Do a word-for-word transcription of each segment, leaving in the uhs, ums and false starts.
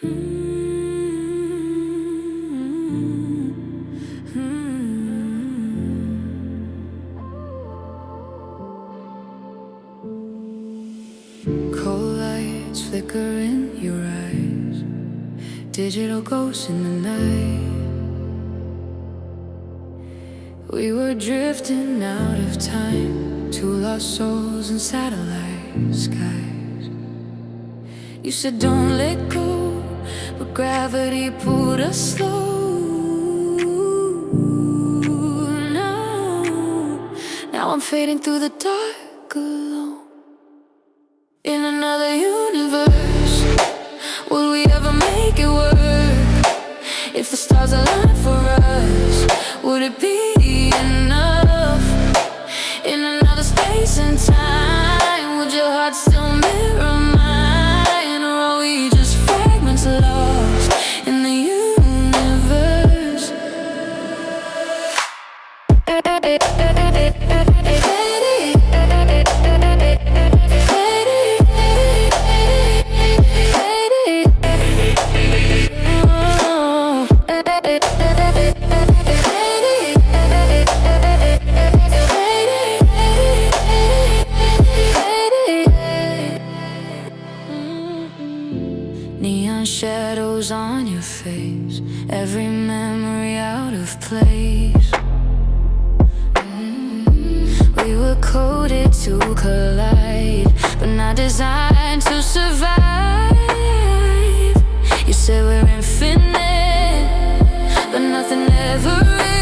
Cold lights flicker in your eyes, digital ghosts in the night. We were drifting out of time, two lost souls in satellite skies. You said don't let go, but gravity pulled us slow. Now, now I'm fading through the dark alone. In another universe, will we ever make it work? If the stars align for us, would it be enough? In another space and time, would your heart still mirror mine? Or are we just fragments lost in the universe? Neon shadows on your face, every memory out of place. We were coded to collide, but not designed to survive. You said we're infinite, but nothing ever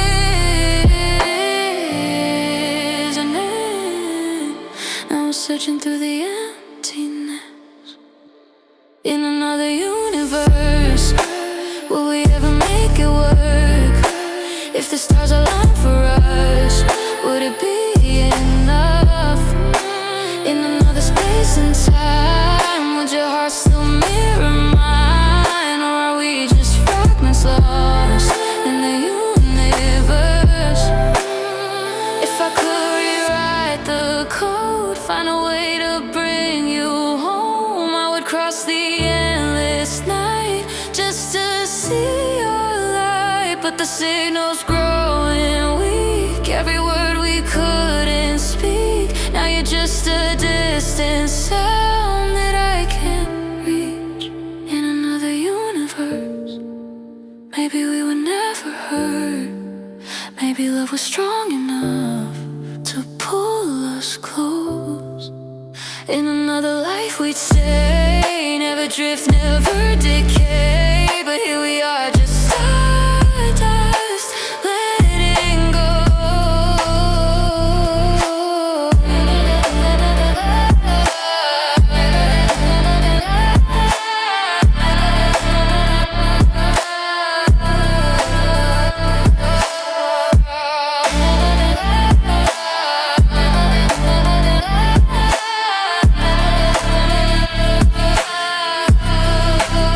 is. And then, now I'm searching through the emptiness. In another universe, will we ever make it work? If the stars align for us, would it be enough? In another space and time, would your heart still mirror mine? Or are we just fragments lost in the universe? If I could rewrite the code, find a way to bring you home, I would cross the endless night just to see your light. But the signal's growing weak, every word we couldn't speak. Now you're just a distant sound that I can't reach. In another universe, maybe we were never hurt. Maybe love was strong enough to pull us close. In another life we'd stay, never drift, never decay. But here we are, just stardust, letting go.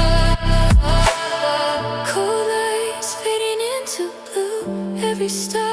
Cold lights fading into blue, every star